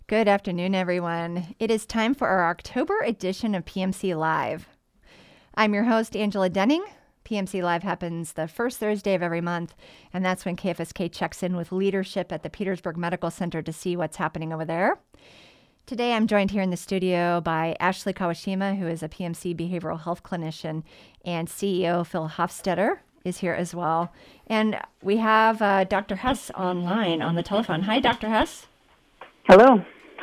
Good afternoon, everyone. It is time for our October edition of PMC Live. I'm your host, Angela Denning. PMC Live happens the first Thursday of every month, and that's when KFSK checks in with leadership at the Petersburg Medical Center to see what's happening over there. Today, I'm joined here in the studio by Ashley Kawashima, who is a PMC behavioral health clinician, and CEO Phil Hofstetter is here as well. And we have Dr. Hess online on the telephone. Hi, Dr. Hess. Hello.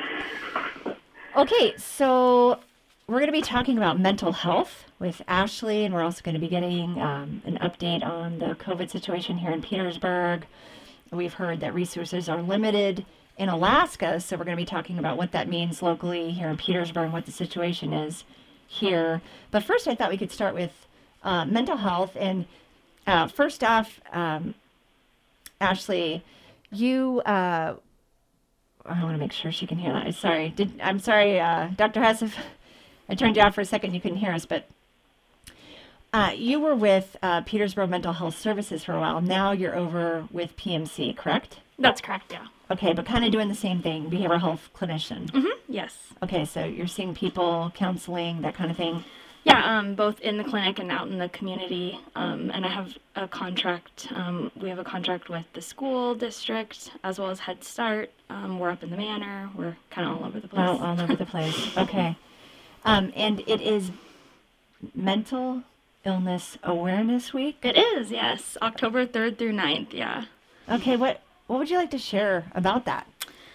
Okay, so we're going to be talking about mental health with Ashley, and we're also going to be getting an update on the COVID situation here in Petersburg. We've heard that resources are limited in Alaska, so we're going to be talking about what that means locally here in Petersburg and what the situation is here. But first, I thought we could start with mental health. And first off, Ashley, you... I want to make sure she can hear that. I'm sorry, Dr. Hess, if I turned you off for a second, you couldn't hear us, but you were with Petersburg Mental Health Services for a while. Now you're over with PMC, correct? That's correct, yeah. Okay, but kind of doing the same thing, behavioral health clinician. Mm-hmm, yes. Okay, so you're seeing people, counseling, that kind of thing? Yeah, both in the clinic and out in the community. And I have a contract. We have a contract with the school district as well as Head Start. We're up in the Manor. We're kind of all over the place. All over the place. Okay. And it is Mental Illness Awareness Week? It is, yes. October 3rd through 9th, yeah. Okay, what would you like to share about that?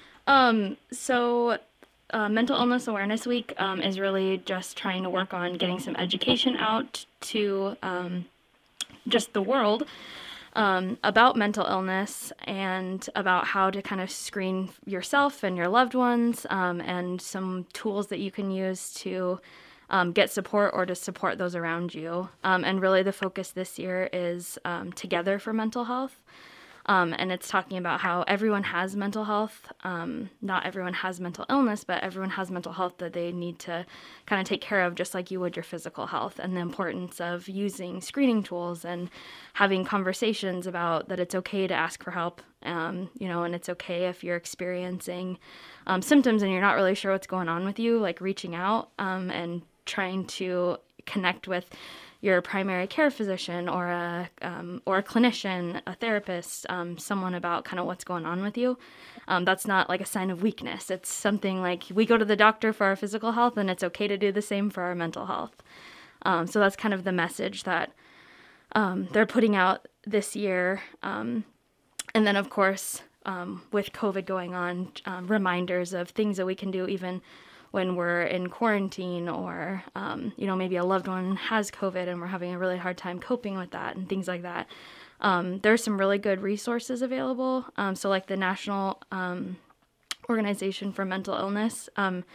Mental Illness Awareness Week is really just trying to work on getting some education out to just the world about mental illness and about how to kind of screen yourself and your loved ones and some tools that you can use to get support or to support those around you. And really the focus this year is Together for Mental Health. And it's talking about how everyone has mental health. Not everyone has mental illness, but everyone has mental health that they need to kind of take care of just like you would your physical health, and the importance of using screening tools and having conversations about that it's okay to ask for help, and it's okay if you're experiencing symptoms and you're not really sure what's going on with you, like reaching out and trying to connect with your primary care physician or a clinician, a therapist, someone about kind of what's going on with you. That's not like a sign of weakness. It's something like we go to the doctor for our physical health, and it's okay to do the same for our mental health. So that's kind of the message that they're putting out this year. And then, of course, with COVID going on, reminders of things that we can do even when we're in quarantine or, maybe a loved one has COVID and we're having a really hard time coping with that and things like that. There's some really good resources available. So like the National Organization for Mental Illness,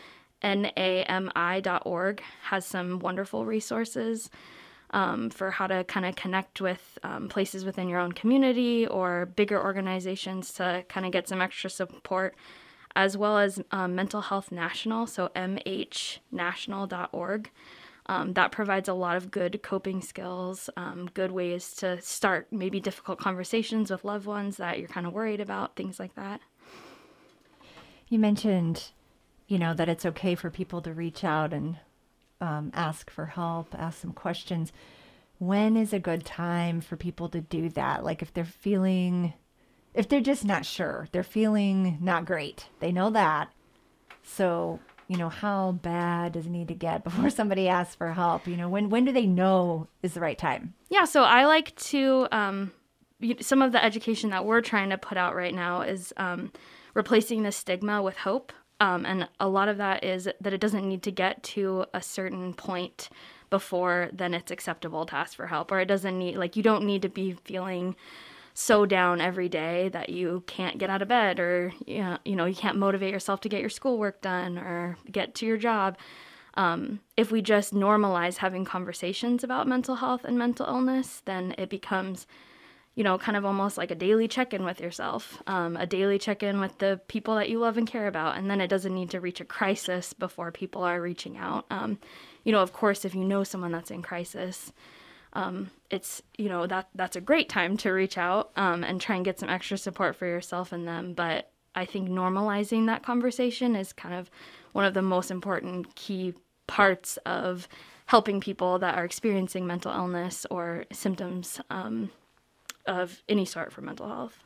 NAMI.org, has some wonderful resources for how to kind of connect with places within your own community or bigger organizations to kind of get some extra support, as well as Mental Health National, so mhnational.org. That provides a lot of good coping skills, good ways to start maybe difficult conversations with loved ones that you're kind of worried about, things like that. You mentioned, that it's okay for people to reach out and ask for help, ask some questions. When is a good time for people to do that? Like if they're just not sure, they're feeling not great, they know that. So, how bad does it need to get before somebody asks for help? When do they know is the right time? Yeah, so I like to, some of the education that we're trying to put out right now is replacing the stigma with hope. And a lot of that is that it doesn't need to get to a certain point before then it's acceptable to ask for help, or it doesn't need, you don't need to be feeling so down every day that you can't get out of bed, or you can't motivate yourself to get your schoolwork done or get to your job. If we just normalize having conversations about mental health and mental illness, then it becomes kind of almost like a daily check-in with yourself, a daily check-in with the people that you love and care about. And then it doesn't need to reach a crisis before people are reaching out. Of course, if you know someone that's in crisis, it's, that's a great time to reach out and try and get some extra support for yourself and them. But I think normalizing that conversation is kind of one of the most important key parts of helping people that are experiencing mental illness or symptoms of any sort for mental health.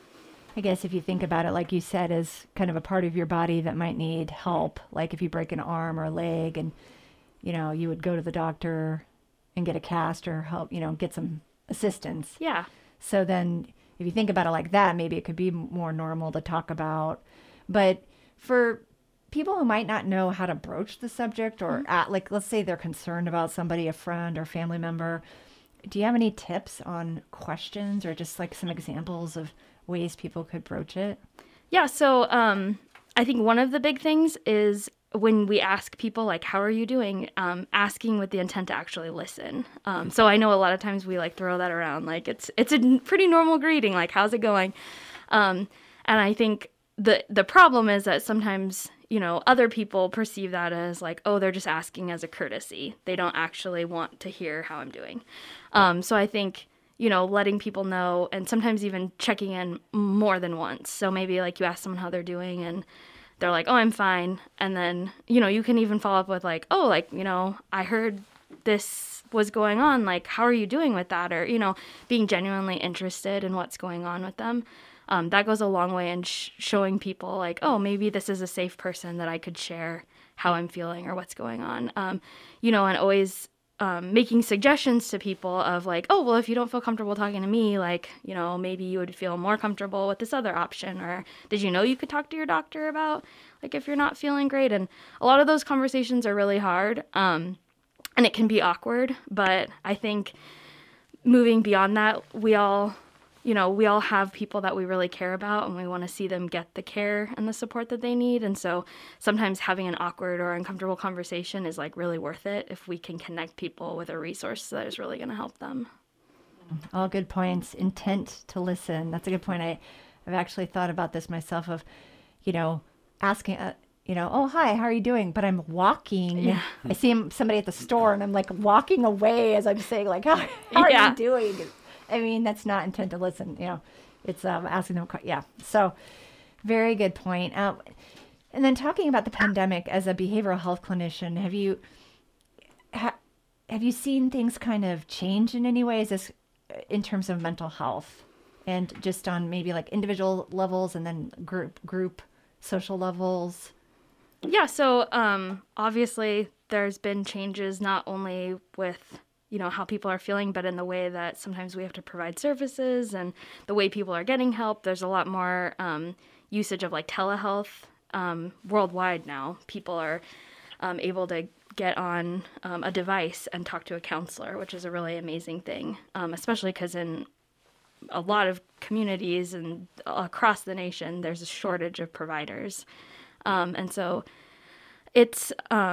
I guess if you think about it, like you said, as kind of a part of your body that might need help, like if you break an arm or a leg and, you would go to the doctor and get a cast or help, get some assistance. Yeah. So then if you think about it like that, maybe it could be more normal to talk about. But for people who might not know how to broach the subject or let's say they're concerned about somebody, a friend or family member, do you have any tips on questions or just like some examples of ways people could broach it? Yeah. So I think one of the big things is when we ask people, like, how are you doing? Asking with the intent to actually listen. So I know a lot of times we like throw that around. Like it's a pretty normal greeting. Like, how's it going? And I think the problem is that sometimes, other people perceive that as like, oh, they're just asking as a courtesy. They don't actually want to hear how I'm doing. So I think, letting people know and sometimes even checking in more than once. So maybe like you ask someone how they're doing and they're like, oh, I'm fine. And then, you can even follow up with like, oh, like, I heard this was going on. Like, how are you doing with that? Or, being genuinely interested in what's going on with them. That goes a long way in showing people like, oh, maybe this is a safe person that I could share how I'm feeling or what's going on. And always making suggestions to people of like, oh, well, if you don't feel comfortable talking to me, like, maybe you would feel more comfortable with this other option. Or did you know you could talk to your doctor about like if you're not feeling great? And a lot of those conversations are really hard and it can be awkward. But I think moving beyond that, we all have people that we really care about and we want to see them get the care and the support that they need. And so sometimes having an awkward or uncomfortable conversation is like really worth it if we can connect people with a resource that is really going to help them. All good points. Intent to listen. That's a good point. I've actually thought about this myself of, asking, oh, hi, how are you doing? But I'm walking. Yeah. I see somebody at the store and I'm like walking away as I'm saying like, how are you doing? I mean, that's not intent to listen, it's asking them. Yeah. So very good point. And then talking about the pandemic as a behavioral health clinician, have you seen things kind of change in any way? Is this in terms of mental health and just on maybe like individual levels and then group social levels? Yeah. So obviously there's been changes not only with how people are feeling, but in the way that sometimes we have to provide services and the way people are getting help. There's a lot more usage of like telehealth worldwide now. People are able to get on a device and talk to a counselor, which is a really amazing thing, especially because in a lot of communities and across the nation, there's a shortage of providers. And so it's,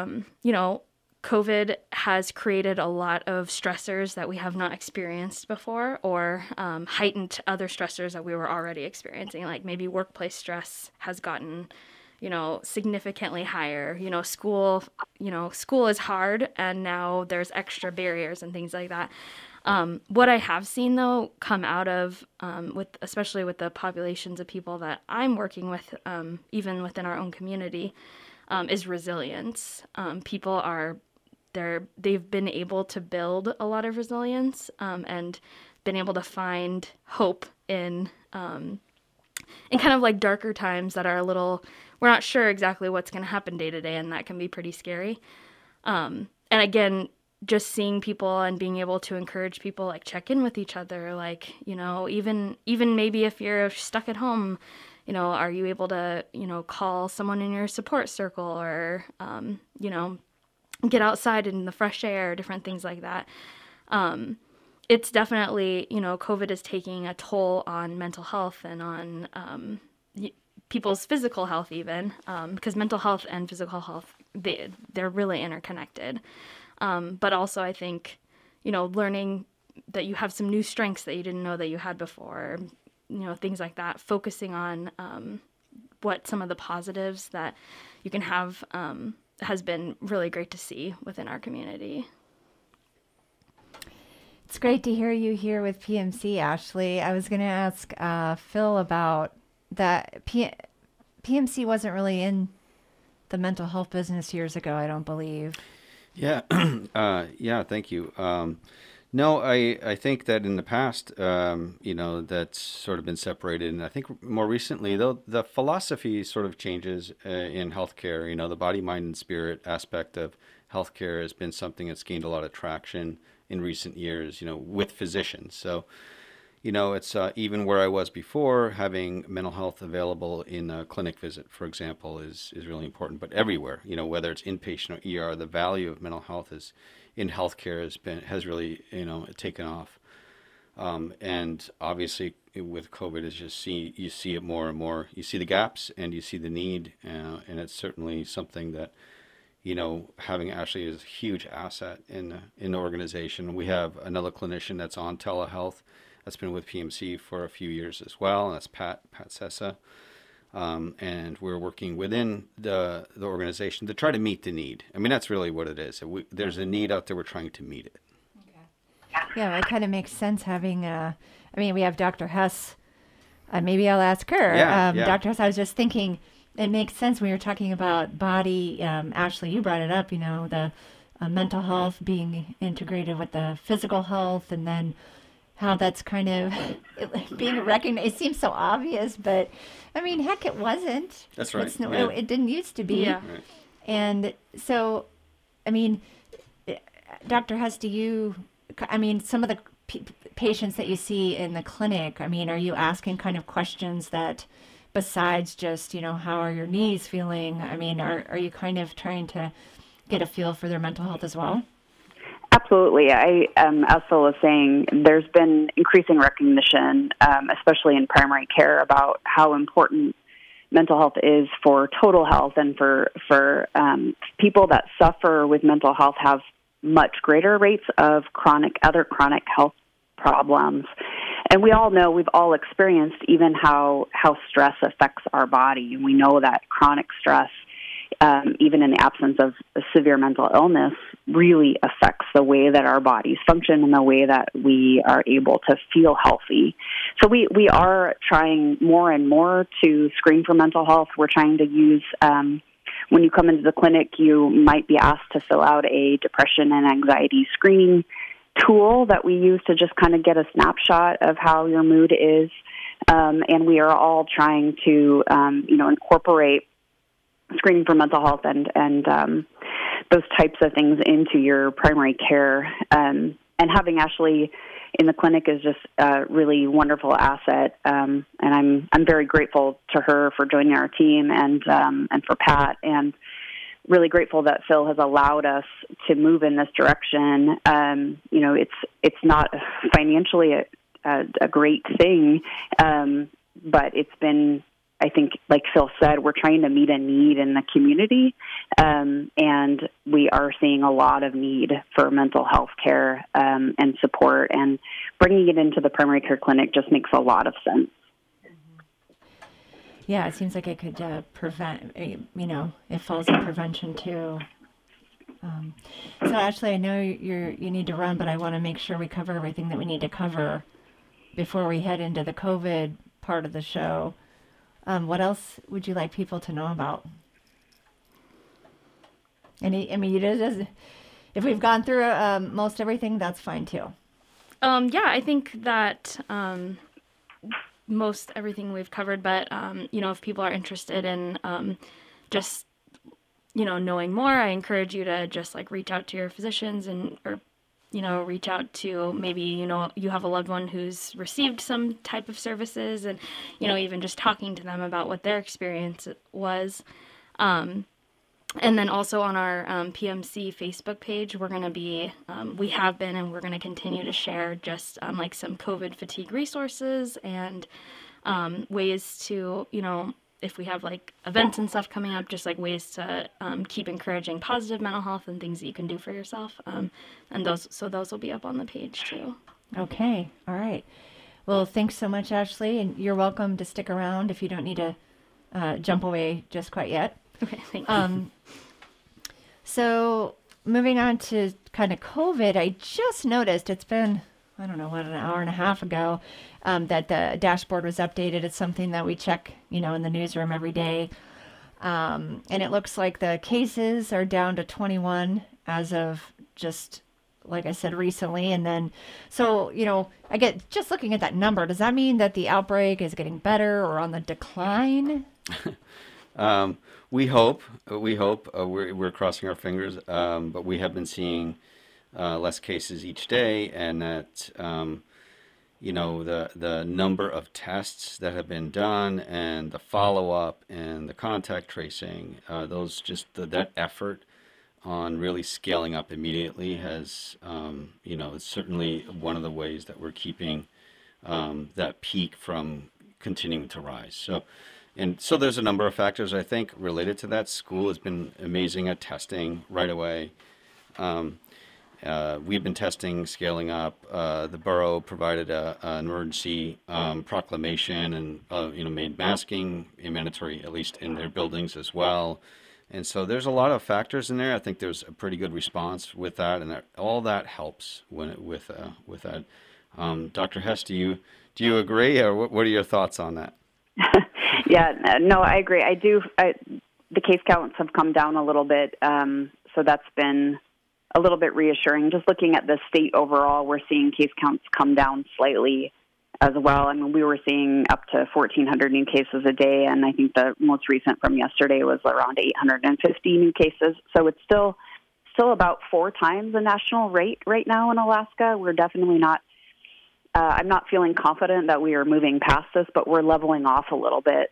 COVID has created a lot of stressors that we have not experienced before or heightened other stressors that we were already experiencing. Like maybe workplace stress has gotten, significantly higher. School is hard and now there's extra barriers and things like that. What I have seen though come out of, especially with the populations of people that I'm working with, even within our own community, is resilience. People they've been able to build a lot of resilience and been able to find hope in kind of like darker times that are we're not sure exactly what's going to happen day to day, and that can be pretty scary. And again, just seeing people and being able to encourage people, like check in with each other, like, even maybe if you're stuck at home, are you able to, call someone in your support circle or, get outside in the fresh air, different things like that. It's definitely, COVID is taking a toll on mental health and on people's physical health even, because mental health and physical health, they're really interconnected. But also I think, learning that you have some new strengths that you didn't know that you had before, things like that, focusing on what some of the positives that you can have has been really great to see within our community. It's great to hear you here with PMC, Ashley. I was going to ask Phil about that. PMC wasn't really in the mental health business years ago, I don't believe. Yeah, yeah, thank you. No, I think that in the past, that's sort of been separated. And I think more recently, though, the philosophy sort of changes in healthcare. The body, mind, and spirit aspect of healthcare has been something that's gained a lot of traction in recent years, with physicians. So, it's even where I was before, having mental health available in a clinic visit, for example, is really important. But everywhere, whether it's inpatient or ER, the value of mental health is in healthcare has really taken off. And obviously with COVID, you see it more and more. You see the gaps and you see the need, and it's certainly something that having Ashley is a huge asset in the organization. We have another clinician that's on telehealth that's been with PMC for a few years as well, and that's Pat Sessa. And we're working within the organization to try to meet the need. I mean, that's really what it is. There's a need out there. We're trying to meet it. Okay. Yeah, it kind of makes sense having, we have Dr. Hess. Maybe I'll ask her. Yeah. Dr. Hess, I was just thinking, it makes sense when you're talking about body. Ashley, you brought it up, the mental health being integrated with the physical health, and then how that's kind of being recognized. It seems so obvious, but heck, it wasn't. That's right. It didn't used to be. Yeah. Right. And so, Dr. Hess, some of the patients that you see in the clinic, are you asking kind of questions that, besides just, how are your knees feeling? Are you kind of trying to get a feel for their mental health as well? Absolutely. As Phil was saying, there's been increasing recognition, especially in primary care, about how important mental health is for total health, and for people that suffer with mental health have much greater rates of other chronic health problems. And we all know, we've all experienced even how stress affects our body. And we know that chronic stress, even in the absence of a severe mental illness, really affects the way that our bodies function and the way that we are able to feel healthy. So we are trying more and more to screen for mental health. We're trying to use, when you come into the clinic, you might be asked to fill out a depression and anxiety screening tool that we use to just kind of get a snapshot of how your mood is. And we are all trying to, incorporate screening for mental health and those types of things into your primary care. And having Ashley in the clinic is just a really wonderful asset. And I'm very grateful to her for joining our team, and for Pat, and really grateful that Phil has allowed us to move in this direction. It's not financially a great thing, but it's been, I think, like Phil said, we're trying to meet a need in the community, and we are seeing a lot of need for mental health care and support, and bringing it into the primary care clinic just makes a lot of sense. Yeah, it seems like it could prevent, it falls in prevention too. So Ashley, I know you need to run, but I want to make sure we cover everything that we need to cover before we head into the COVID part of the show. What else would you like people to know about? If we've gone through most everything, that's fine too. I think that most everything we've covered, but if people are interested in just knowing more, I encourage you to just reach out to your physicians, or reach out to maybe you have a loved one who's received some type of services, and even just talking to them about what their experience was. And then also on our PMC Facebook page, we're going to be, we have been, and we're going to continue to share just some COVID fatigue resources, and ways to, if we have events and stuff coming up, just ways to keep encouraging positive mental health and things that you can do for yourself. And those will be up on the page too. Okay. All right. Well, thanks so much, Ashley. And you're welcome to stick around if you don't need to jump away just quite yet. Okay, thank you. So moving on to kind of COVID, I just noticed it's been I don't know, an hour and a half ago, that the dashboard was updated. It's something that we check, in the newsroom every day. And it looks like the cases are down to 21 as of just, like I said, recently. And then, so, I get just looking at that number, does that mean that the outbreak is getting better or on the decline? We hope. We're crossing our fingers, but we have been seeing less cases each day, and that the number of tests that have been done, and the follow up, and the contact tracing, that effort on really scaling up immediately has, it's certainly one of the ways that we're keeping that peak from continuing to rise. So there's a number of factors, I think, related to that. School has been amazing at testing right away. We've been testing, scaling up. The borough provided an emergency proclamation and made masking mandatory, at least in their buildings as well. And so there's a lot of factors in there. I think there's a pretty good response with that, and all that helps with that. Dr. Hess, do you agree, or what are your thoughts on that? Yeah, no, I agree. I do. The case counts have come down a little bit, so that's been a little bit reassuring. Just looking at the state overall, we're seeing case counts come down slightly as well. I mean, we were seeing up to 1,400 new cases a day, and I think the most recent from yesterday was around 850 new cases. So it's still about 4 times the national rate right now in Alaska. We're definitely not. I'm not feeling confident that we are moving past this, but we're leveling off a little bit.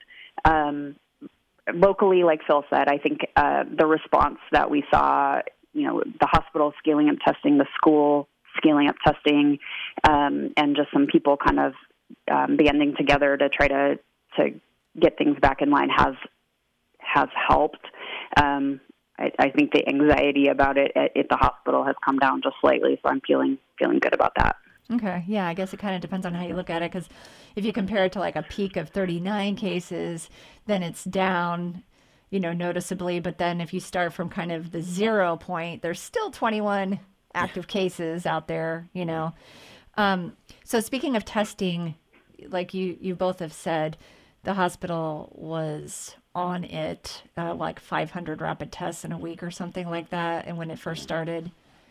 Locally, like Phil said, I think the response that we saw, the hospital scaling up testing, the school scaling up testing, and just some people kind of banding together to try to get things back in line has helped. I think the anxiety about it at the hospital has come down just slightly, so I'm feeling good about that. Okay. Yeah, I guess it kind of depends on how you look at it, because if you compare it to like a peak of 39 cases, then it's down, noticeably. But then if you start from kind of the 0 point, there's still 21 active cases out there, So speaking of testing, like you both have said, the hospital was on it, like 500 rapid tests in a week or something like that. And when it first started,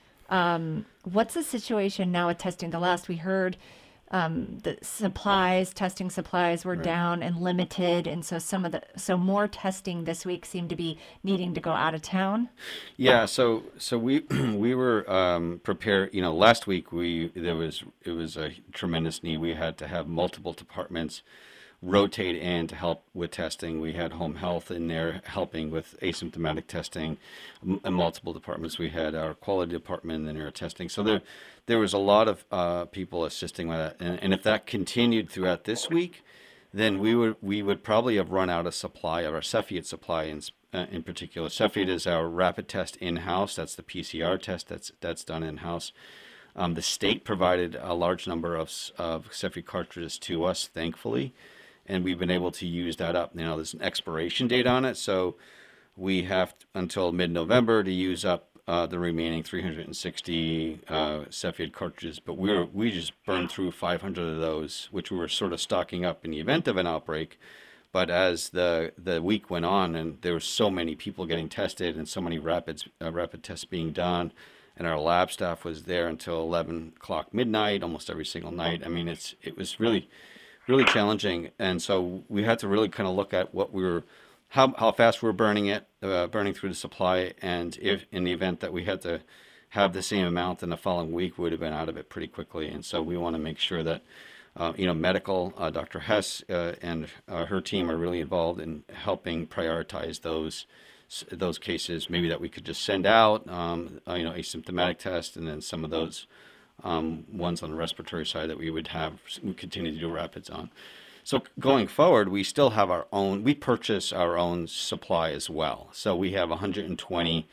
what's the situation now with testing? The last we heard, the testing supplies were down and limited, and so more testing this week seemed to be needing to go out of town. Yeah, so we were prepared. Last week it was a tremendous need. We had to have multiple departments rotate in to help with testing. We had home health in there helping with asymptomatic testing in multiple departments. We had our quality department in there testing. So there was a lot of people assisting with that. And if that continued throughout this week, then we would probably have run out of supply of our Cepheid supply in particular. Cepheid is our rapid test in-house. That's the PCR test that's done in-house. The state provided a large number of Cepheid cartridges to us, thankfully, and we've been able to use that up. There's an expiration date on it, so we have until mid-November to use up the remaining 360 Cepheid cartridges, but we just burned through 500 of those, which we were sort of stocking up in the event of an outbreak. But as the week went on, and there were so many people getting tested and so many rapid tests being done, and our lab staff was there until 11 o'clock midnight almost every single night. I mean, it was really challenging, and so we had to really kind of look at how fast we were burning through the supply, and if in the event that we had to have the same amount in the following week, we would have been out of it pretty quickly. And so we want to make sure that medical, Dr. Hess and her team are really involved in helping prioritize those cases, maybe that we could just send out, asymptomatic tests, and then some of those ones on the respiratory side that we continue to do rapids on. So going forward, we still have we purchase our own supply as well. So we have 120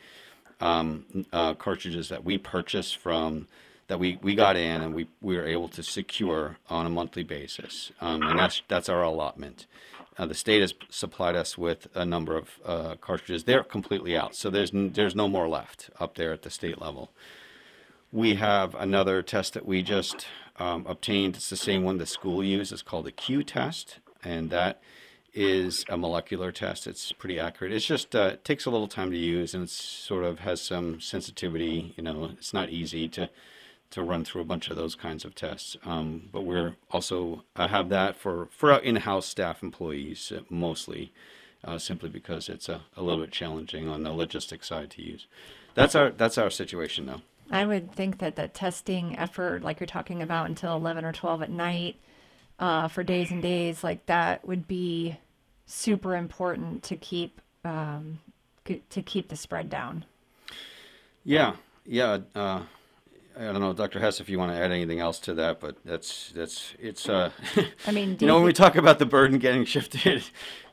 cartridges that we purchase from, that we got in, and we were able to secure on a monthly basis. And that's our allotment. The state has supplied us with a number of cartridges. They're completely out. So there's no more left up there at the state level. We have another test that we just obtained. It's the same one the school uses. It's called the Q test, and that is a molecular test. It's pretty accurate. It's just it takes a little time to use, and it sort of has some sensitivity. It's not easy to run through a bunch of those kinds of tests. But we're also have that for our in-house staff employees mostly, simply because it's a little bit challenging on the logistic side to use. That's our situation now. I would think that the testing effort, like you're talking about, until 11 or 12 at night for days and days, like that would be super important to keep the spread down. Yeah. I don't know, Dr. Hess, if you want to add anything else to that, but it's. I mean, when we talk about the burden getting shifted,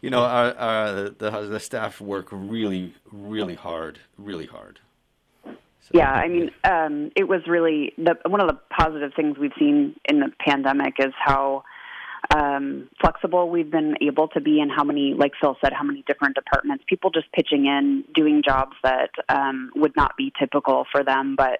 the staff work really, really hard. So, yeah, I mean, it was really one of the positive things we've seen in the pandemic is how flexible we've been able to be, and how many, like Phil said, how many different departments, people just pitching in, doing jobs that would not be typical for them, but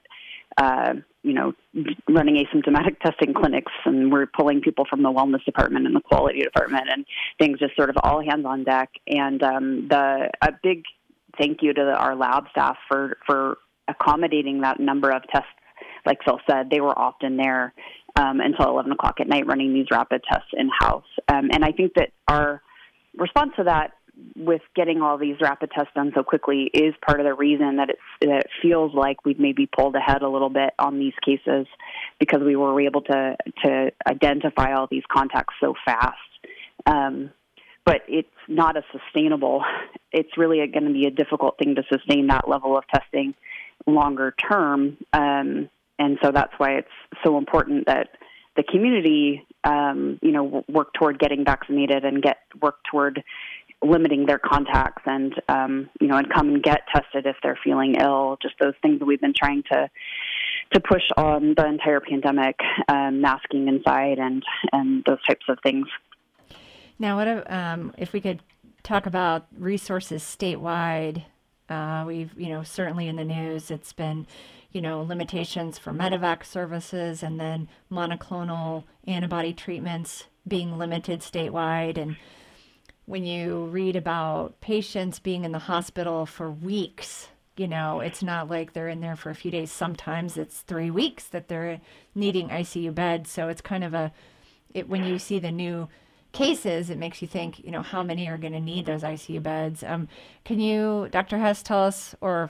running asymptomatic testing clinics, and we're pulling people from the wellness department and the quality department and things, just sort of all hands on deck. And a big thank you to our lab staff for accommodating that number of tests. Like Phil said, they were often there until 11 o'clock at night running these rapid tests in-house. And I think that our response to that, with getting all these rapid tests done so quickly, is part of the reason that it feels like we've maybe pulled ahead a little bit on these cases, because we were able to identify all these contacts so fast. But it's not it's really going to be a difficult thing to sustain that level of testing longer term. And so that's why it's so important that the community, work toward getting vaccinated and work toward limiting their contacts, and and come and get tested if they're feeling ill. Just those things that we've been trying to push on the entire pandemic, masking inside and those types of things. Now, what if we could talk about resources statewide? We've, certainly in the news, it's been, limitations for medevac services, and then monoclonal antibody treatments being limited statewide. And when you read about patients being in the hospital for weeks, it's not like they're in there for a few days. Sometimes it's 3 weeks that they're needing ICU beds. So it's kind of when you see the new cases, it makes you think, how many are going to need those ICU beds? Can you, Dr. Hess, tell us, or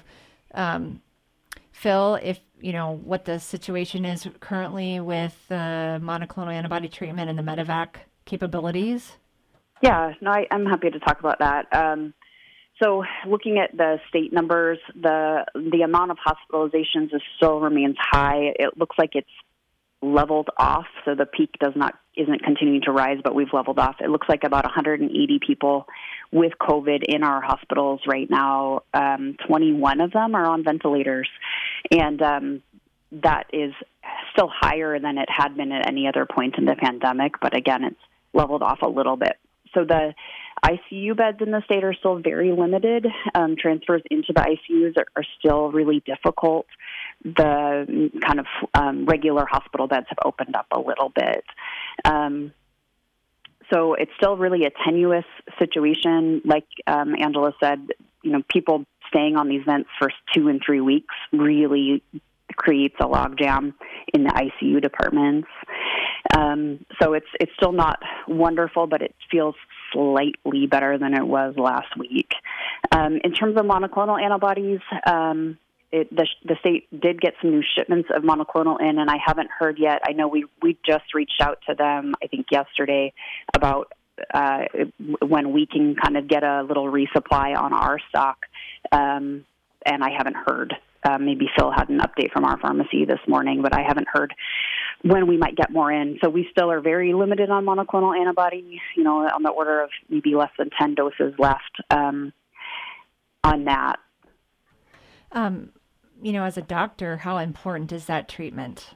Phil, if, what the situation is currently with the monoclonal antibody treatment and the medevac capabilities? Yeah, no, I'm happy to talk about that. So looking at the state numbers, the amount of hospitalizations still remains high. It looks like it's leveled off, so the peak isn't continuing to rise, but we've leveled off. It looks like about 180 people with COVID in our hospitals right now. 21 of them are on ventilators, and that is still higher than it had been at any other point in the pandemic, but again, it's leveled off a little bit. So the ICU beds in the state are still very limited. Transfers into the ICUs are still really difficult. The kind of regular hospital beds have opened up a little bit. So it's still really a tenuous situation. Like Angela said, people staying on these vents for 2 and 3 weeks really creates a logjam in the ICU departments. So it's still not wonderful, but it feels slightly better than it was last week. In terms of monoclonal antibodies, the state did get some new shipments of monoclonal in, and I haven't heard yet. I know we just reached out to them, I think yesterday, about when we can kind of get a little resupply on our stock, and I haven't heard. Maybe Phil had an update from our pharmacy this morning, but I haven't heard when we might get more in. So we still are very limited on monoclonal antibody, on the order of maybe less than 10 doses left on that. As a doctor, how important is that treatment?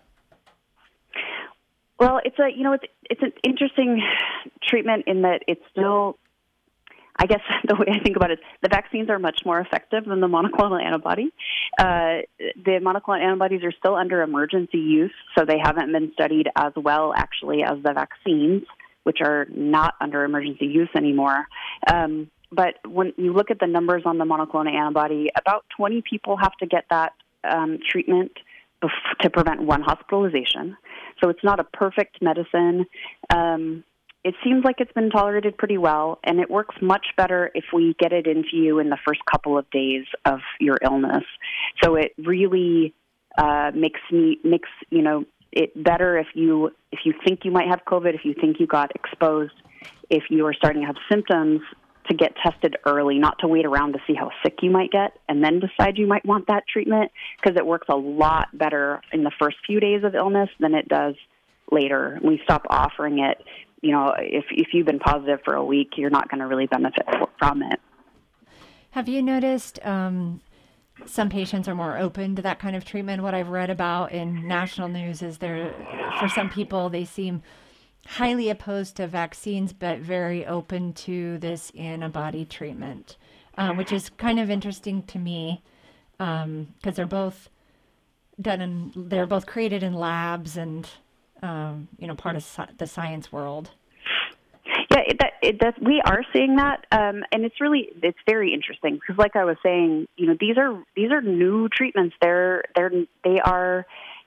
Well, it's an interesting treatment in that it's still, I guess the way I think about it is the vaccines are much more effective than the monoclonal antibody. The monoclonal antibodies are still under emergency use, so they haven't been studied as well, actually, as the vaccines, which are not under emergency use anymore. But when you look at the numbers on the monoclonal antibody, about 20 people have to get that treatment to prevent one hospitalization. So it's not a perfect medicine. It seems like it's been tolerated pretty well, and it works much better if we get it into you in the first couple of days of your illness. So it really makes it better if you think you might have COVID, if you think you got exposed, if you are starting to have symptoms, to get tested early, not to wait around to see how sick you might get and then decide you might want that treatment, because it works a lot better in the first few days of illness than it does later. We stop offering it. If you've been positive for a week, you're not going to really benefit from it. Have you noticed some patients are more open to that kind of treatment? What I've read about in national news is for some people, they seem highly opposed to vaccines, but very open to this antibody treatment, which is kind of interesting to me because they're both they're both created in labs and part of the science world. Yeah, we are seeing that, and it's very interesting because, like I was saying, these are new treatments. They are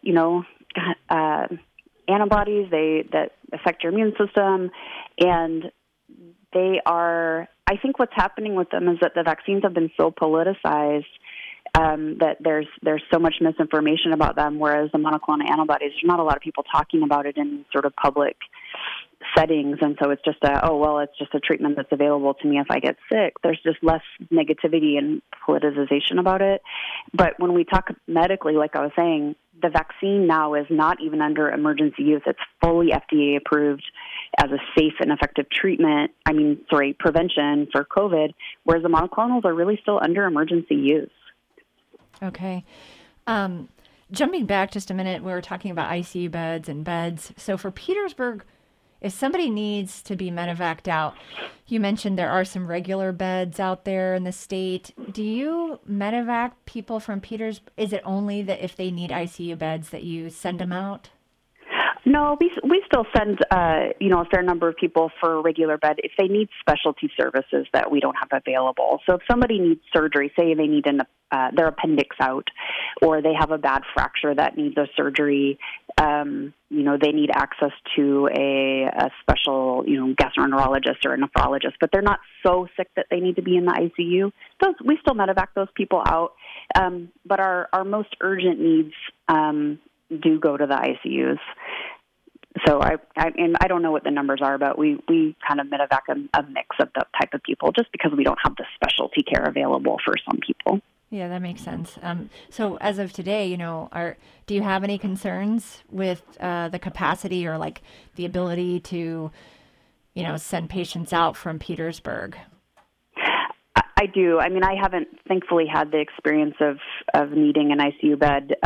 antibodies that affect your immune system, and they are. I think what's happening with them is that the vaccines have been so politicized that there's so much misinformation about them, whereas the monoclonal antibodies, there's not a lot of people talking about it in sort of public settings, and so it's just it's just a treatment that's available to me if I get sick. There's just less negativity and politicization about it. But when we talk medically, like I was saying, the vaccine now is not even under emergency use. It's fully FDA approved as a safe and effective prevention for COVID, whereas the monoclonals are really still under emergency use. Okay. Jumping back just a minute, we were talking about ICU beds and beds. So for Petersburg, if somebody needs to be medevaced out, you mentioned there are some regular beds out there in the state. Do you medevac people from Petersburg? Is it only that if they need ICU beds that you send them out? No, we still send a fair number of people for a regular bed if they need specialty services that we don't have available. So if somebody needs surgery, say they need their appendix out, or they have a bad fracture that needs a surgery, they need access to a special gastroenterologist or a nephrologist, but they're not so sick that they need to be in the ICU. We still medevac those people out, but our most urgent needs do go to the ICUs. So I don't know what the numbers are, but we kind of medevac a mix of the type of people just because we don't have the specialty care available for some people. Yeah, that makes sense. So as of today, do you have any concerns with the capacity or like the ability to, send patients out from Petersburg? I do. I mean, I haven't thankfully had the experience of needing an ICU bed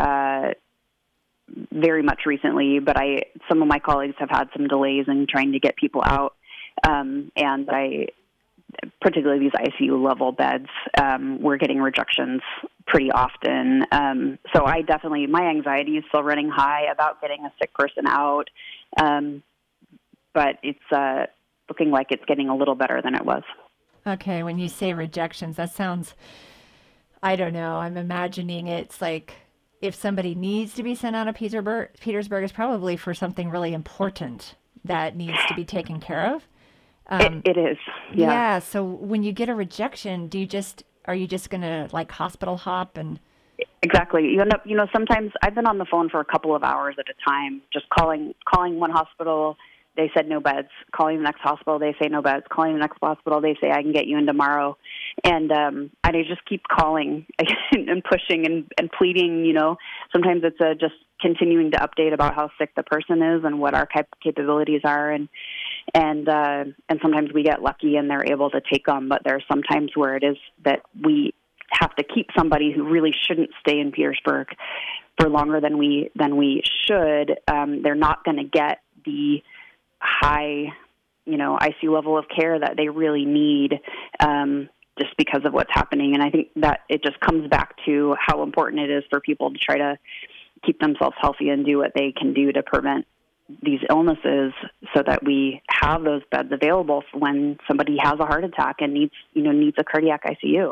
very much recently, but some of my colleagues have had some delays in trying to get people out, and particularly these ICU level beds, we're getting rejections pretty often. So my anxiety is still running high about getting a sick person out, but it's looking like it's getting a little better than it was. Okay, when you say rejections, that sounds, I don't know, I'm imagining it's like, if somebody needs to be sent out of Petersburg, it's probably for something really important that needs to be taken care of. It is. Yeah. Yeah. So when you get a rejection, are you just going to like hospital hop and? Exactly. You end up, sometimes I've been on the phone for a couple of hours at a time, just calling one hospital. They said no beds. Calling the next hospital, they say no beds. Calling the next hospital, they say I can get you in tomorrow. And I just keep calling and pushing and pleading. Sometimes it's just continuing to update about how sick the person is and what our capabilities are, and sometimes we get lucky and they're able to take them. But there's sometimes where it is that we have to keep somebody who really shouldn't stay in Petersburg for longer than we should. They're not going to get the high ICU level of care that they really need, just because of what's happening. And I think that it just comes back to how important it is for people to try to keep themselves healthy and do what they can do to prevent these illnesses, so that we have those beds available for when somebody has a heart attack and needs a cardiac ICU.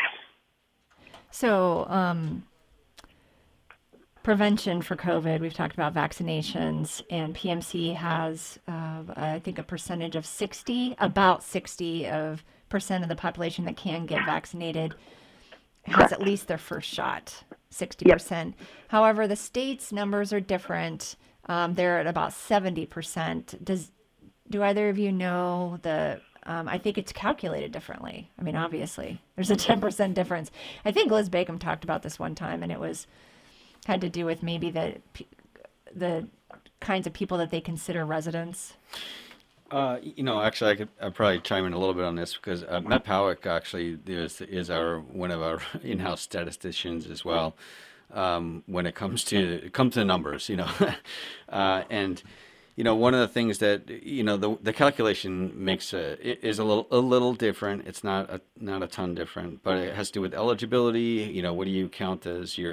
So, prevention for COVID, we've talked about vaccinations, and PMC has, I think, a percentage of about 60% of the population that can get vaccinated has at least their first shot, 60%. Yep. However, the state's numbers are different. They're at about 70%. Do either of you know I think it's calculated differently. I mean, obviously, there's a 10% difference. I think Liz Bacon talked about this one time, and it had to do with maybe the kinds of people that they consider residents. Actually, I'd probably chime in a little bit on this, because Matt Powick actually is one of our in-house statisticians as well. When it comes to numbers, and one of the things that the calculation makes is a little different. It's not a ton different, but it has to do with eligibility. What do you count as your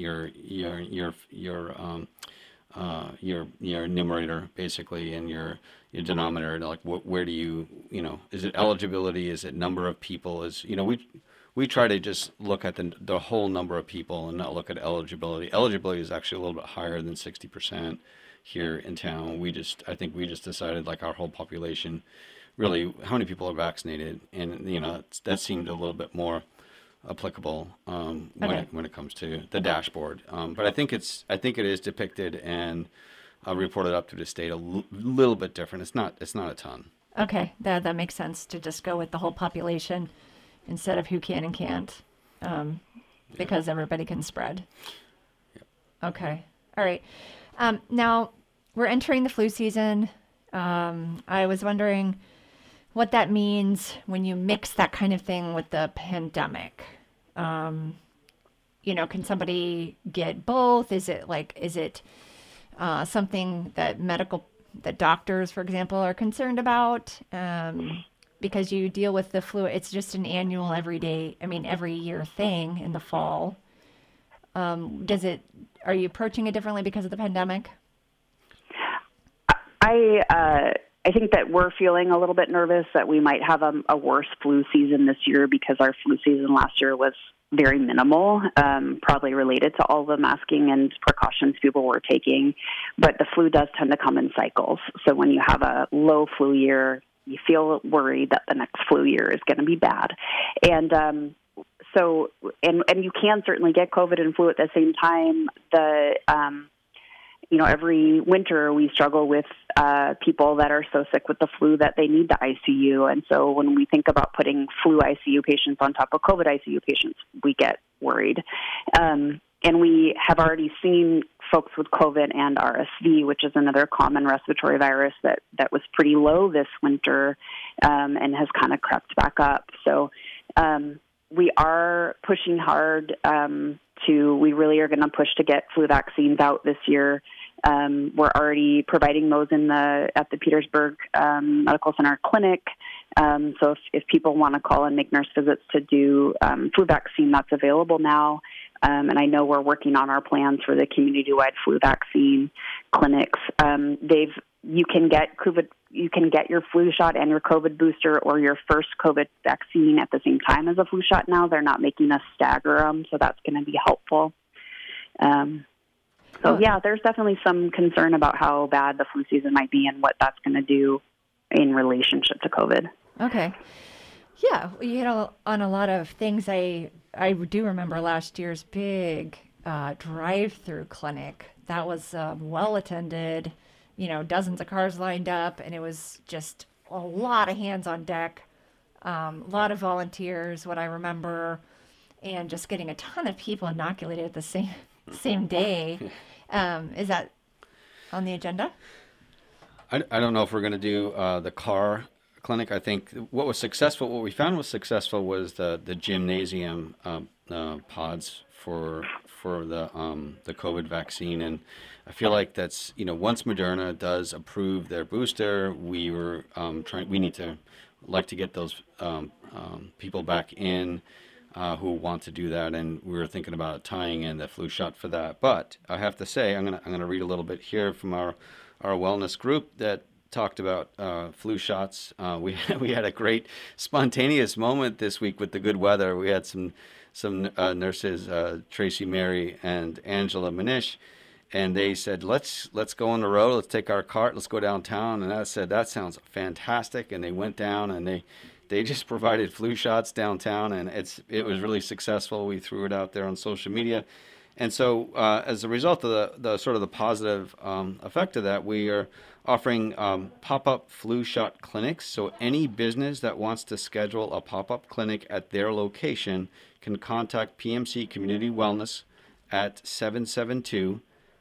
numerator basically, and your denominator? Like, where do you is it eligibility? Is it number of people? We try to just look at the whole number of people and not look at eligibility. Eligibility is actually a little bit higher than 60% here in town. I think we just decided, like, our whole population, really, how many people are vaccinated, and that seemed a little bit more applicable when it comes to the dashboard. But I think it is depicted and reported up to the state a little bit different. It's not a ton. Okay, that makes sense to just go with the whole population instead of who can and can't, because everybody can spread. Yep. Okay. All right. Now, we're entering the flu season. I was wondering what that means when you mix that kind of thing with the pandemic. Can somebody get both? Is it something that doctors, for example, are concerned about? Because you deal with the flu, it's just an annual every year thing in the fall. Are you approaching it differently because of the pandemic? I think that we're feeling a little bit nervous that we might have a worse flu season this year, because our flu season last year was very minimal, probably related to all the masking and precautions people were taking. But the flu does tend to come in cycles. So when you have a low flu year, you feel worried that the next flu year is going to be bad. And you can certainly get COVID and flu at the same time. Every winter we struggle with people that are so sick with the flu that they need the ICU. And so when we think about putting flu ICU patients on top of COVID ICU patients, we get worried. And we have already seen folks with COVID and RSV, which is another common respiratory virus that was pretty low this winter and has kind of crept back up. So we are pushing hard we really are going to push to get flu vaccines out this year. We're already providing those at the Petersburg Medical Center clinic. So if people want to call and make nurse visits to do flu vaccine, that's available now. And I know we're working on our plans for the community-wide flu vaccine clinics. You can get your flu shot and your COVID booster or your first COVID vaccine at the same time as a flu shot now. They're not making us stagger them, so that's going to be helpful. There's definitely some concern about how bad the flu season might be and what that's going to do in relationship to COVID. Okay. Yeah, you hit on a lot of things. I do remember last year's big drive-through clinic. That was well-attended, dozens of cars lined up, and it was just a lot of hands on deck, a lot of volunteers, what I remember, and just getting a ton of people inoculated at the same day. Is that on the agenda? I don't know if we're going to do the car clinic. I think what we found was successful was the gymnasium pods for the COVID vaccine, and I feel like that's, once Moderna does approve their booster, we need to get those people back in who want to do that, and we were thinking about tying in the flu shot for that. But I have to say, I'm gonna read a little bit here from our wellness group that talked about flu shots. We had a great spontaneous moment this week with the good weather. We had some nurses, Tracy Mary and Angela Manish, and they said, let's go on the road, let's take our cart, let's go downtown. And I said, that sounds fantastic. And they went down and they just provided flu shots downtown, and it was really successful. We threw it out there on social media. And so as a result of the sort of the positive effect of that, we are offering pop-up flu shot clinics. So any business that wants to schedule a pop-up clinic at their location can contact PMC Community Wellness at 772-5552.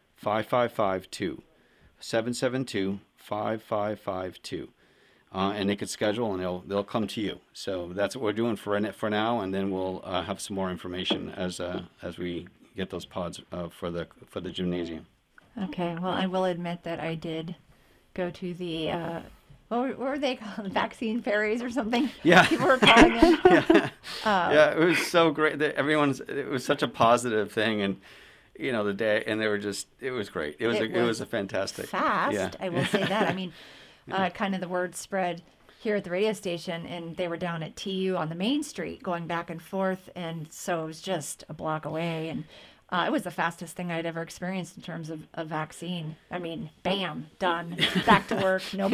772-5552. And they could schedule, and they'll come to you. So that's what we're doing for now, and then we'll have some more information as we get those pods for the gymnasium. Okay. Well, I will admit that I did go to the what were they called? Vaccine fairies or something? Yeah. People were calling it. Yeah, it was so great. It was such a positive thing, and the day, and it was great. It was a fantastic. Fast. Yeah. I will say that. I mean, kind of the word spread here at the radio station, and they were down at TU on the main street going back and forth, and so it was just a block away, and it was the fastest thing I'd ever experienced in terms of a vaccine. I mean, bam, done, back to work. Nope.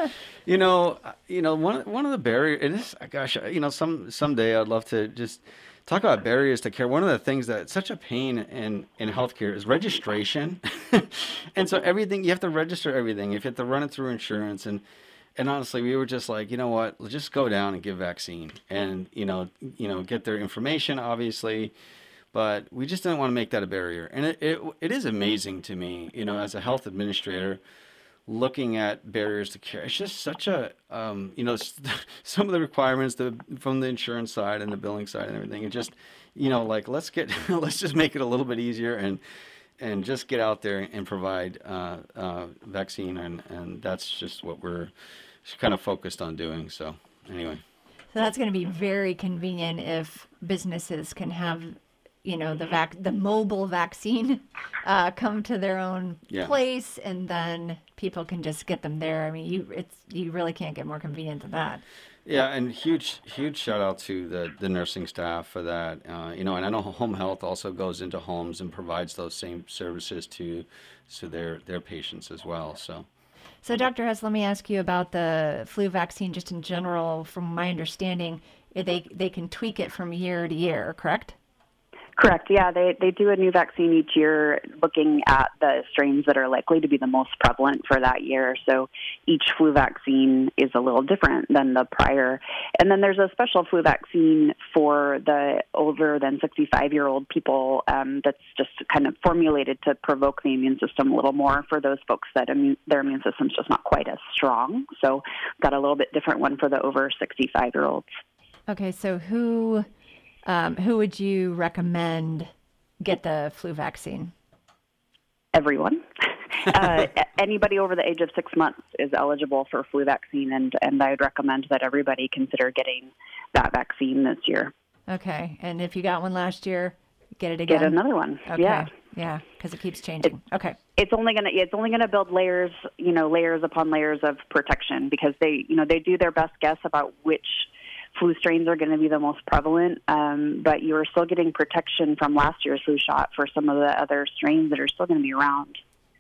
One of the barriers, it is, gosh, someday I'd love to just talk about barriers to care. One of the things that's such a pain in healthcare is registration. And so everything, you have to register everything. If you have to run it through insurance, and honestly, we were just like, you know what, let's just go down and give vaccine and, get their information, obviously. But we just didn't want to make that a barrier. And it is amazing to me, as a health administrator, looking at barriers to care. It's just such a, some of the requirements from the insurance side and the billing side and everything. It just, let's just make it a little bit easier and just get out there and provide vaccine. And that's just what we're kind of focused on doing. So anyway. So that's going to be very convenient if businesses can have the mobile vaccine come to their own place, and then people can just get them there. I mean, you really can't get more convenient than that. Yeah, and huge shout out to the nursing staff for that. And I know home health also goes into homes and provides those same services to their patients as well. So Dr. Hess, let me ask you about the flu vaccine just in general. From my understanding, they can tweak it from year to year, correct? Correct. Yeah, they do a new vaccine each year looking at the strains that are likely to be the most prevalent for that year. So each flu vaccine is a little different than the prior. And then there's a special flu vaccine for the older than 65-year-old people that's just kind of formulated to provoke the immune system a little more for those folks that their immune system's just not quite as strong. So got a little bit different one for the over 65-year-olds. Okay, so who would you recommend get the flu vaccine? Everyone. Anybody over the age of 6 months is eligible for flu vaccine, and I would recommend that everybody consider getting that vaccine this year. Okay, and if you got one last year, get it again? Get another one. Okay. Yeah, because it keeps changing. Okay. It's only gonna build layers, layers upon layers of protection, because they do their best guess about which flu strains are going to be the most prevalent, but you are still getting protection from last year's flu shot for some of the other strains that are still going to be around.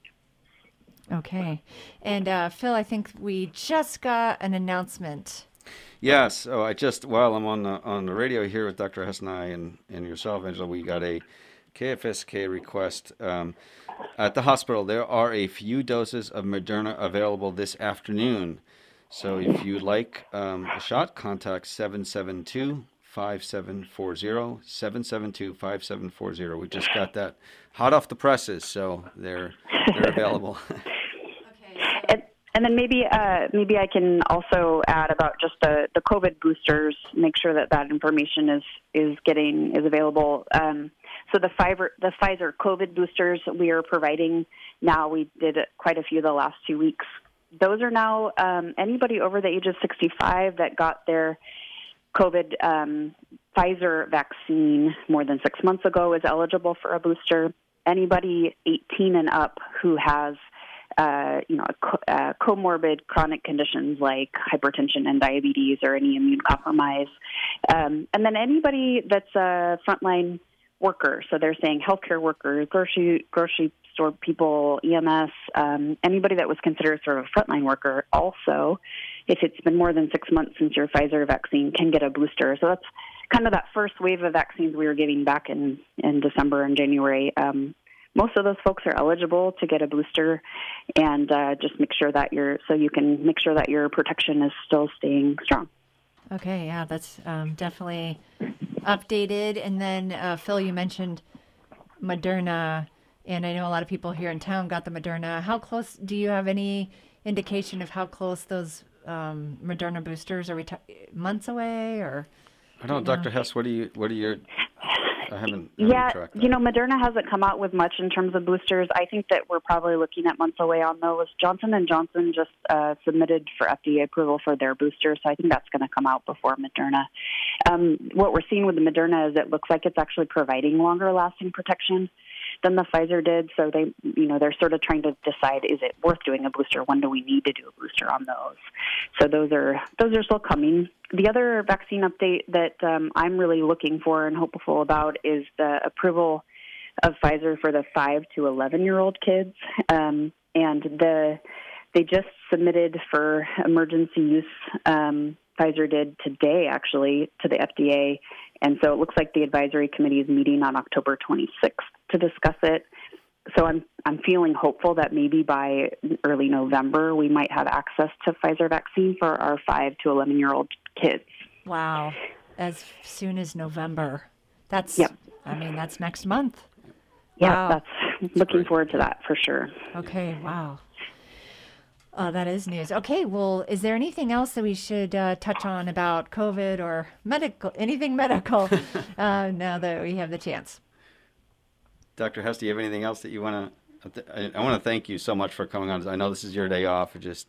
Okay. And Phil, I think we just got an announcement. Yes. So while I'm on the radio here with Dr. Hess and I and yourself, Angela, we got a KFSK request. At the hospital, there are a few doses of Moderna available this afternoon. So if you'd like a shot, contact 772-5740, 772-5740. We just got that hot off the presses, so they're available. And then maybe I can also add about just the COVID boosters. Make sure that information is available. So the Pfizer COVID boosters we are providing now. We did quite a few the last 2 weeks. Those are now anybody over the age of 65 that got their COVID Pfizer vaccine more than 6 months ago is eligible for a booster. Anybody 18 and up who has comorbid chronic conditions like hypertension and diabetes or any immune compromise. And then anybody that's a frontline worker. So they're saying healthcare workers, grocery store people, EMS, anybody that was considered sort of a frontline worker also, if it's been more than 6 months since your Pfizer vaccine, can get a booster. So that's kind of that first wave of vaccines we were giving back in December and January. Most of those folks are eligible to get a booster, and just make sure that you can make sure that your protection is still staying strong. Okay, yeah, that's definitely updated. And then, Phil, you mentioned Moderna, and I know a lot of people here in town got the Moderna. How close, do you have any indication of how close those Moderna boosters are? We months away, or? I don't know, Dr. Hess, what are your... I haven't tracked that. Moderna hasn't come out with much in terms of boosters. I think that we're probably looking at months away on those. Johnson & Johnson just submitted for FDA approval for their booster, so I think that's going to come out before Moderna. What we're seeing with the Moderna is it looks like it's actually providing longer-lasting protection than the Pfizer did. So they're sort of trying to decide, is it worth doing a booster? When do we need to do a booster on those? So those are still coming. The other vaccine update that I'm really looking for and hopeful about is the approval of Pfizer for the 5 to 11-year-old kids. They just submitted for emergency use. Pfizer did today, actually, to the FDA. And so it looks like the advisory committee is meeting on October 26th to discuss it. So I'm feeling hopeful that maybe by early November we might have access to Pfizer vaccine for our 5 to 11-year-old kids. Wow. As soon as November. That's next month. Yeah, wow. That's looking forward to that for sure. Okay, wow. That is news. Okay, well, is there anything else that we should touch on about COVID or anything medical now that we have the chance? Dr. Hess, do you have anything else that you want to... I want to thank you so much for coming on. I know this is your day off. It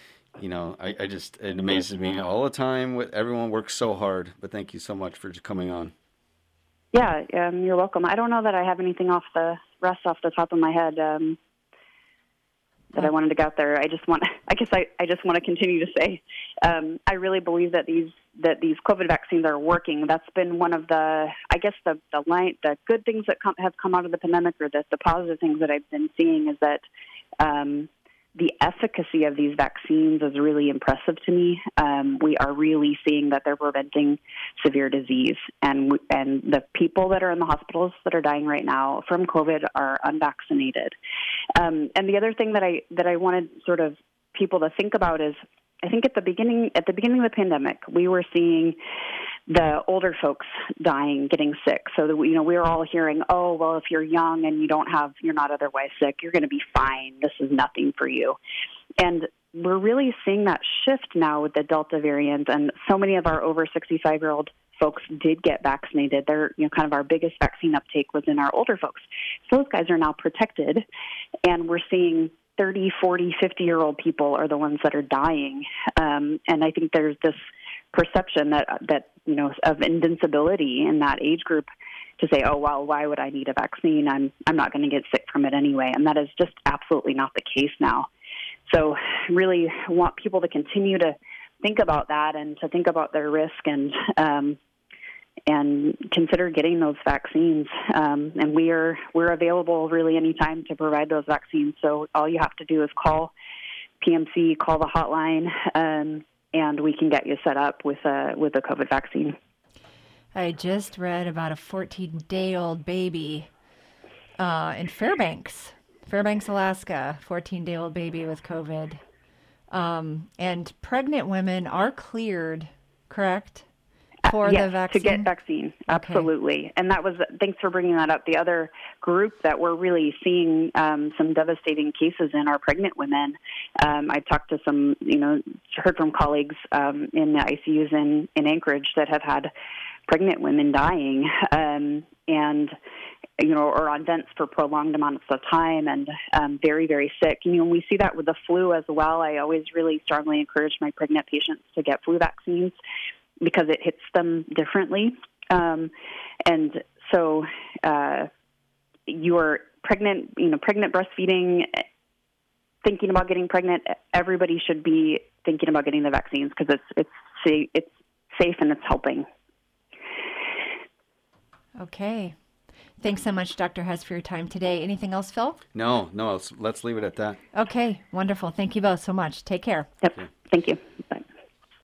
amazes me all the time. Everyone works so hard, but thank you so much for coming on. Yeah, you're welcome. I don't know that I have anything off the top of my head that I wanted to get out there. I just want to continue to say, I really believe that these COVID vaccines are working. That's been one of the good things that have come out of the pandemic, or the positive things that I've been seeing, is that the efficacy of these vaccines is really impressive to me. We are really seeing that they're preventing severe disease, and the people that are in the hospitals that are dying right now from COVID are unvaccinated. And the other thing that I wanted sort of people to think about is, I think at the beginning of the pandemic, we were seeing the older folks dying, getting sick. So we were all hearing, oh, well, if you're young and you're not otherwise sick, you're going to be fine. This is nothing for you. And we're really seeing that shift now with the Delta variant, and so many of our over 65-year-old folks did get vaccinated. They're, kind of our biggest vaccine uptake was in our older folks. So those guys are now protected, and we're seeing 30, 40, 50-year-old people are the ones that are dying. And I think there's this perception that of invincibility in that age group to say, oh, well, why would I need a vaccine? I'm not going to get sick from it anyway. And that is just absolutely not the case now. So really want people to continue to think about that and to think about their risk and consider getting those vaccines. And we're available really anytime to provide those vaccines. So all you have to do is call PMC, call the hotline, and we can get you set up with a COVID vaccine. I just read about a 14-day-old baby in Fairbanks, Alaska, 14-day-old baby with COVID. And pregnant women are cleared, correct? for the vaccine? To get vaccine, absolutely. And that was, thanks for bringing that up. The other group that we're really seeing some devastating cases in are pregnant women. I talked to some, heard from colleagues in the ICUs in Anchorage that have had pregnant women dying, or on vents for prolonged amounts of time and very, very sick. We see that with the flu as well. I always really strongly encourage my pregnant patients to get flu vaccines because it hits them differently. And so you're pregnant, pregnant breastfeeding, thinking about getting pregnant, everybody should be thinking about getting the vaccines because it's safe and it's helping. Okay. Thanks so much, Dr. Hess, for your time today. Anything else, Phil? No, let's leave it at that. Okay, wonderful. Thank you both so much. Take care. Yep. Thank you. Bye.